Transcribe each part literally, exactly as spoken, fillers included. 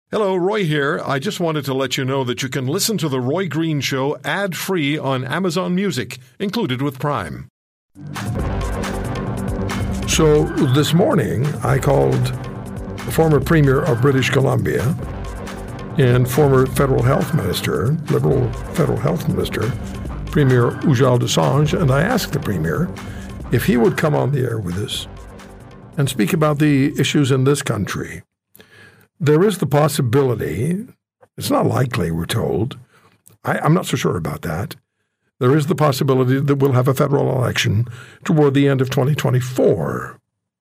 Hello, Roy here. I just wanted to let you know that you can listen to The Roy Green Show ad-free on Amazon Music, included with Prime. So this morning, I called the former Premier of British Columbia and former Federal Health Minister, Liberal Federal Health Minister, Premier Ujjal Dosanjh, and I asked the Premier if he would come on the air with us and speak about the issues in this country. There is the possibility, it's not likely, we're told, I, I'm not so sure about that, there is the possibility that we'll have a federal election toward the end of twenty twenty-four.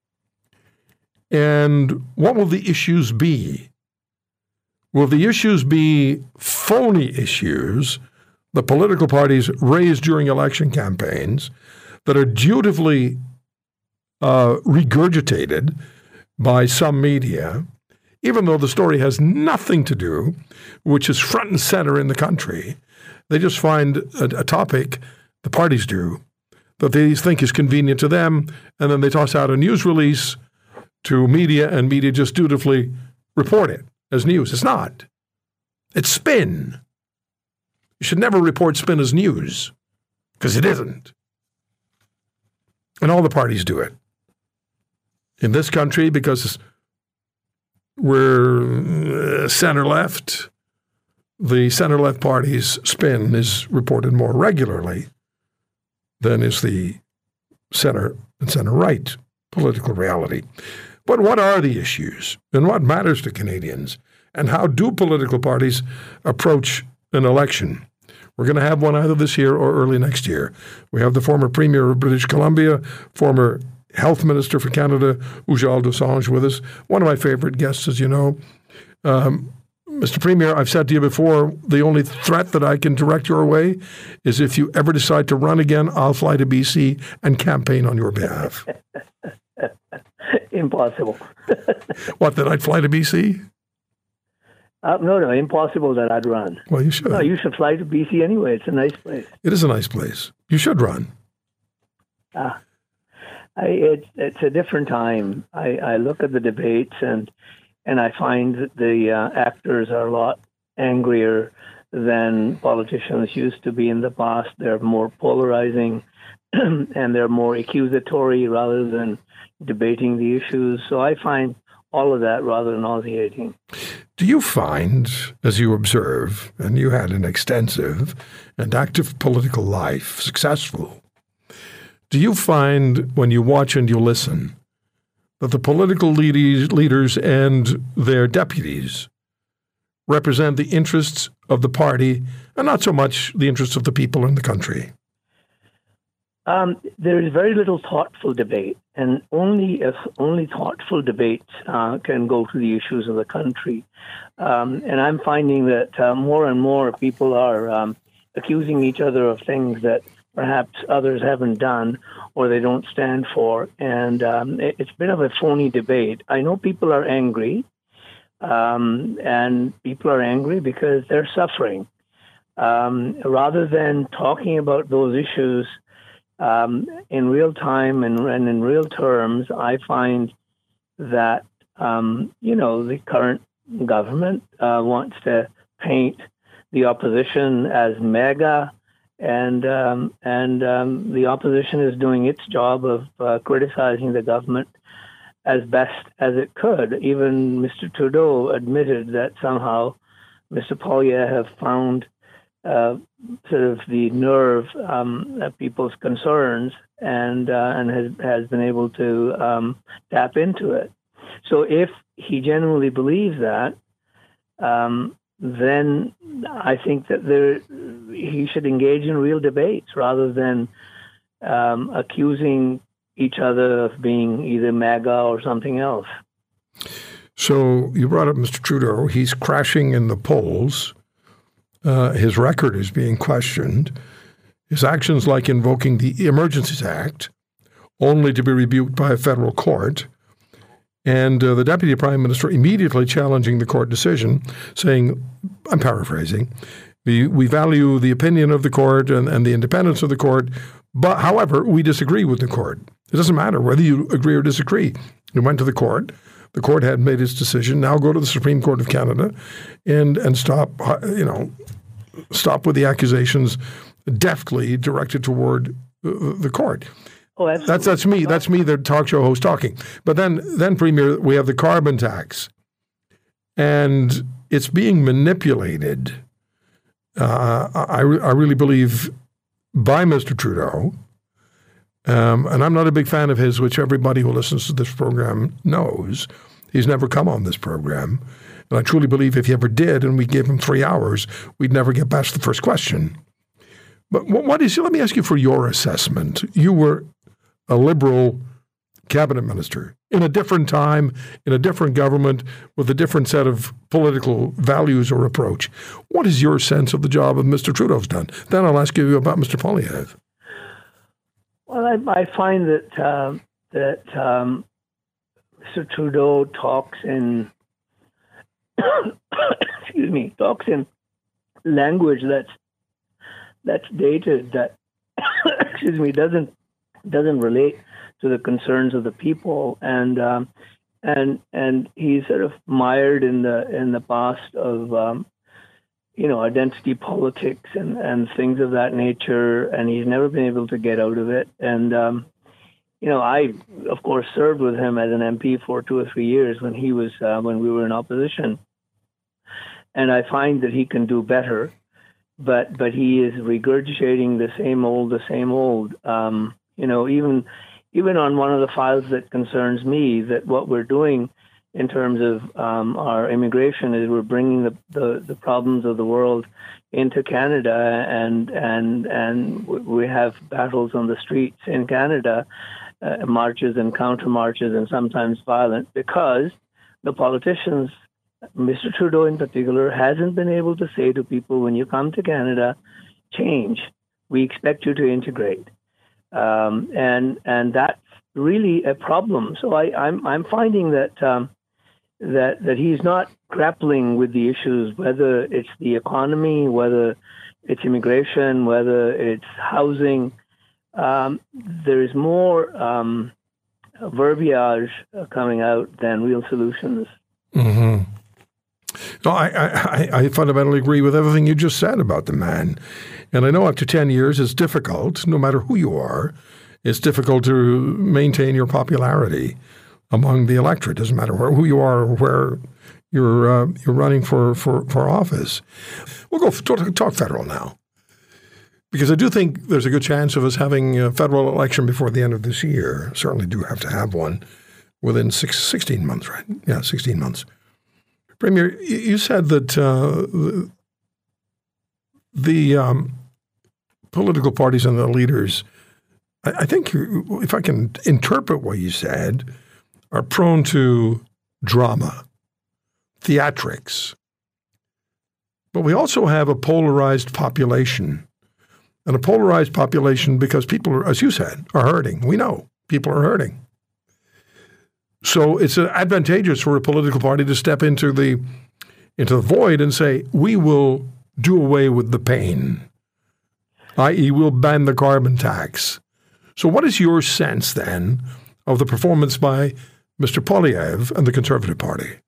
And what will the issues be? Will the issues be phony issues the political parties raise during election campaigns that are dutifully uh, regurgitated by some media, even though the story has nothing to do, which is front and center in the country? They just find a, a topic, the parties do, that they think is convenient to them, and then they toss out a news release to media, and media just dutifully report it as news. It's not. It's spin. You should never report spin as news, because it isn't. And all the parties do it. In this country, because we're center-left, the center-left party's spin is reported more regularly than is the center and center-right political reality. But what are the issues, and what matters to Canadians, and how do political parties approach an election? We're going to have one either this year or early next year. We have the former Premier of British Columbia, former Health Minister for Canada, Ujjal Dosanjh, with us. One of my favorite guests, as you know. Um, Mister Premier, I've said to you before, the only threat that I can direct your way is if you ever decide to run again, I'll fly to B C and campaign on your behalf. Impossible. What, that I'd fly to B C? Uh, no, no, impossible that I'd run. Well, you should. No, you should fly to B C anyway. It's a nice place. It is a nice place. You should run. Ah. I, it's it's a different time. I, I look at the debates and and I find that the uh, actors are a lot angrier than politicians used to be in the past. They're more polarizing and they're more accusatory rather than debating the issues. So I find all of that rather nauseating. Do you find, as you observe, and you had an extensive and active political life, successful, do you find when you watch and you listen that the political leaders, leaders and their deputies represent the interests of the party and not so much the interests of the people in the country? Um, there is very little thoughtful debate, and only if only thoughtful debates uh, can go to the issues of the country. Um, and I'm finding that uh, more and more people are um, accusing each other of things that perhaps others haven't done or they don't stand for. And um, it, it's a bit of a phony debate. I know people are angry, um, and people are angry because they're suffering. Um, rather than talking about those issues um, in real time and, and in real terms, I find that, um, you know, the current government uh, wants to paint the opposition as mega, And um, and um, the opposition is doing its job of uh, criticizing the government as best as it could. Even Mister Trudeau admitted that somehow Mister Poilievre have found uh, sort of the nerve um, of people's concerns and uh, and has has been able to um, tap into it. So if he genuinely believes that, um, then I think that there he should engage in real debates rather than um, accusing each other of being either MAGA or something else. So you brought up Mister Trudeau. He's crashing in the polls. Uh, his record is being questioned. His actions, like invoking the Emergencies Act, only to be rebuked by a federal court. And uh, the Deputy Prime Minister immediately challenging the court decision, saying, I'm paraphrasing, we, we value the opinion of the court and, and the independence of the court, but however, we disagree with the court. It doesn't matter whether you agree or disagree. You went to the court. The court had made its decision. Now go to the Supreme Court of Canada and and stop, you know, stop with the accusations deftly directed toward the court. Oh, absolutely. That's that's me. That's me, the talk show host, talking. But then, then Premier, we have the carbon tax, and it's being manipulated. Uh, I I really believe by Mister Trudeau, um, and I'm not a big fan of his, which everybody who listens to this program knows. He's never come on this program, and I truly believe if he ever did, and we gave him three hours, we'd never get past the first question. But what is? Let me ask you for your assessment. You were a Liberal cabinet minister in a different time, in a different government, with a different set of political values or approach. What is your sense of the job of Mister Trudeau's done? Then I'll ask you about Mister Poilievre. Well, I, I find that um, that um, Mister Trudeau talks in excuse me talks in language that's that's dated, that excuse me doesn't doesn't relate to the concerns of the people, and um, and and he's sort of mired in the in the past of um, you know identity politics and, and things of that nature, and he's never been able to get out of it. And um, you know, I of course served with him as an M P for two or three years when he was uh, when we were in opposition, and I find that he can do better, but but he is regurgitating the same old, the same old. Um, You know, even even on one of the files that concerns me, that what we're doing in terms of um, our immigration is we're bringing the, the, the problems of the world into Canada, and and and we have battles on the streets in Canada, uh, marches and counter marches, and sometimes violent, because the politicians, Mister Trudeau in particular, hasn't been able to say to people, when you come to Canada, change. We expect you to integrate. Um, and and that's really a problem. So I, I'm I'm finding that um, that that he's not grappling with the issues, whether it's the economy, whether it's immigration, whether it's housing. Um, there is more um, verbiage coming out than real solutions. Mm-hmm. No, I, I I fundamentally agree with everything you just said about the man. And I know after ten years it's difficult, no matter who you are, it's difficult to maintain your popularity among the electorate. It doesn't matter where, who you are or where you're uh, you're running for, for, for office. We'll go talk, talk federal now, because I do think there's a good chance of us having a federal election before the end of this year. Certainly do have to have one within six, sixteen months, right? Yeah, sixteen months. Premier, you said that uh, the, the um, political parties and the leaders, I, I think, if I can interpret what you said, are prone to drama, theatrics. But we also have a polarized population, and a polarized population because people, are, as you said, are hurting. We know people are hurting. So it's advantageous for a political party to step into the into the void and say, we will do away with the pain, that is we'll ban the carbon tax. So what is your sense then of the performance by Mister Poilievre and the Conservative Party?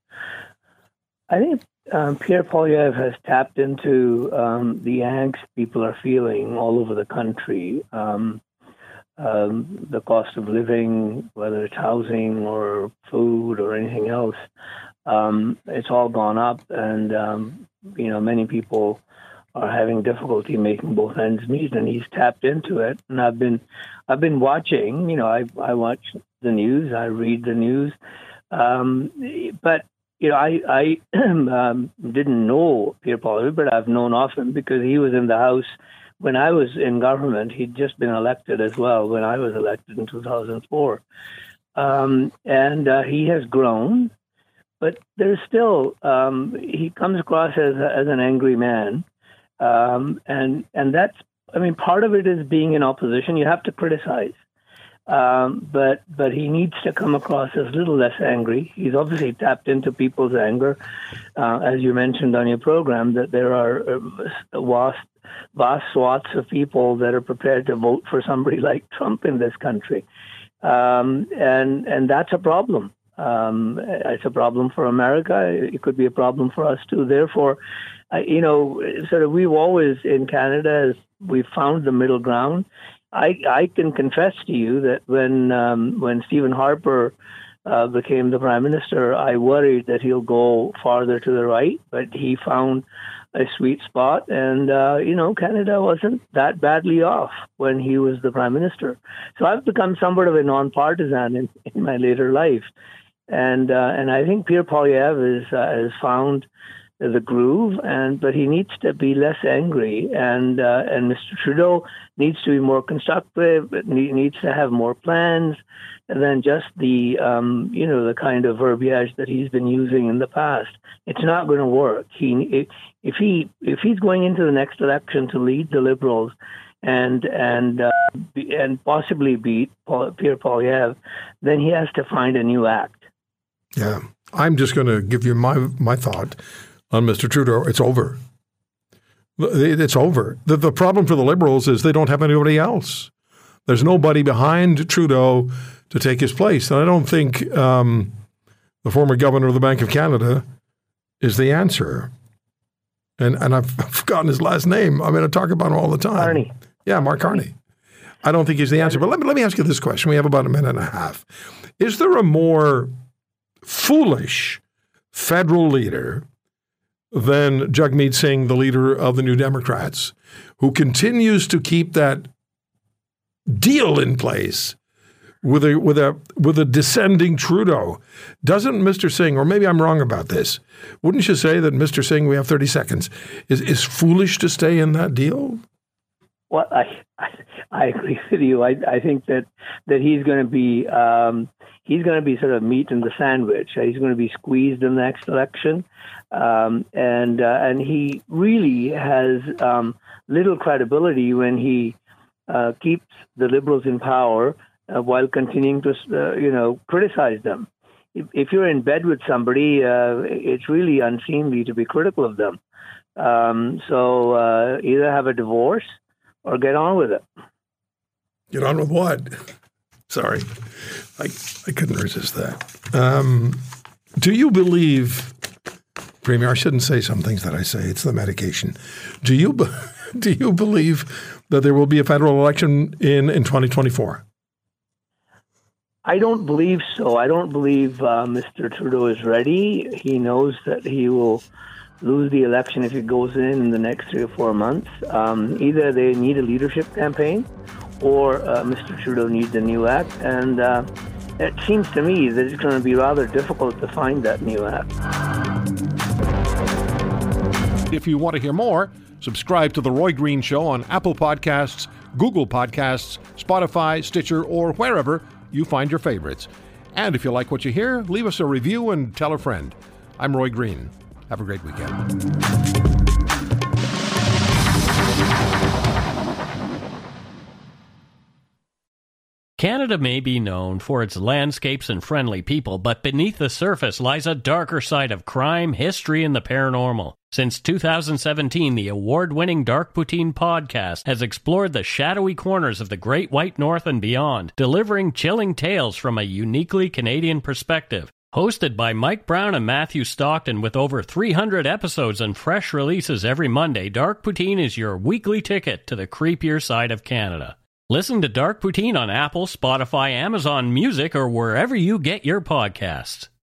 I think um, Pierre Poilievre has tapped into um, the angst people are feeling all over the country. Um, Um, the cost of living, whether it's housing or food or anything else, um, it's all gone up, and um, you know many people are having difficulty making both ends meet, and he's tapped into it. And I've been, I've been watching. You know, I I watch the news, I read the news, um, but you know, I I um, didn't know Pierre Poilievre, but I've known of him because he was in the House. When I was in government, he'd just been elected as well when I was elected in two thousand four. Um, and uh, he has grown, but there's still, um, he comes across as, as an angry man. Um, and, and that's, I mean, part of it is being in opposition. You have to criticize. Um, but but he needs to come across as a little less angry. He's obviously tapped into people's anger, uh, as you mentioned on your program, that there are uh, vast, vast swaths of people that are prepared to vote for somebody like Trump in this country, um, and and that's a problem. Um, it's a problem for America. It could be a problem for us too. Therefore, I, you know, sort of we've always in Canada, we've found the middle ground. I, I can confess to you that when um, when Stephen Harper uh, became the Prime Minister, I worried that he'll go farther to the right, but he found a sweet spot. And, uh, you know, Canada wasn't that badly off when he was the Prime Minister. So I've become somewhat of a nonpartisan in, in my later life. And uh, and I think Pierre Poilievre is, uh, has found the groove, and but he needs to be less angry, and uh, and Mister Trudeau needs to be more constructive. Needs to have more plans than just the um, you know the kind of verbiage that he's been using in the past. It's not going to work. He if he if he's going into the next election to lead the Liberals and and uh, and possibly beat Paul, Pierre Poilievre, then he has to find a new act. Yeah, I'm just going to give you my my thought on Mister Trudeau. It's over. It's over. The, the problem for the Liberals is they don't have anybody else. There's nobody behind Trudeau to take his place. And I don't think um, the former governor of the Bank of Canada is the answer. And and I've forgotten his last name. I'm going to talk about him all the time. Carney. Yeah, Mark Carney. I don't think he's the answer. But let me, let me ask you this question. We have about a minute and a half. Is there a more foolish federal leader than Jagmeet Singh, the leader of the New Democrats, who continues to keep that deal in place with a with a with a descending Trudeau? Doesn't Mister Singh, or maybe I'm wrong about this, wouldn't you say that Mister Singh, we have thirty seconds, is is foolish to stay in that deal? Well, I I, I agree with you. I I think that that he's going to be um, he's going to be sort of meat in the sandwich. He's going to be squeezed in the next election. Um, and uh, and he really has um, little credibility when he uh, keeps the Liberals in power uh, while continuing to uh, you know criticize them. If, if you're in bed with somebody, uh, it's really unseemly to be critical of them. Um, so uh, either have a divorce or get on with it. Get on with what? Sorry, I I couldn't resist that. Um, do you believe? Premier, I shouldn't say some things that I say. It's the medication. Do you do you believe that there will be a federal election in, in twenty twenty-four? I don't believe so. I don't believe uh, Mister Trudeau is ready. He knows that he will lose the election if it goes in in the next three or four months. Um, either they need a leadership campaign or uh, Mister Trudeau needs a new act. And uh, it seems to me that it's going to be rather difficult to find that new act. If you want to hear more, subscribe to The Roy Green Show on Apple Podcasts, Google Podcasts, Spotify, Stitcher, or wherever you find your favorites. And if you like what you hear, leave us a review and tell a friend. I'm Roy Green. Have a great weekend. Canada may be known for its landscapes and friendly people, but beneath the surface lies a darker side of crime, history, and the paranormal. Since two thousand seventeen, the award-winning Dark Poutine podcast has explored the shadowy corners of the Great White North and beyond, delivering chilling tales from a uniquely Canadian perspective. Hosted by Mike Brown and Matthew Stockton with over three hundred episodes and fresh releases every Monday, Dark Poutine is your weekly ticket to the creepier side of Canada. Listen to Dark Poutine on Apple, Spotify, Amazon Music, or wherever you get your podcasts.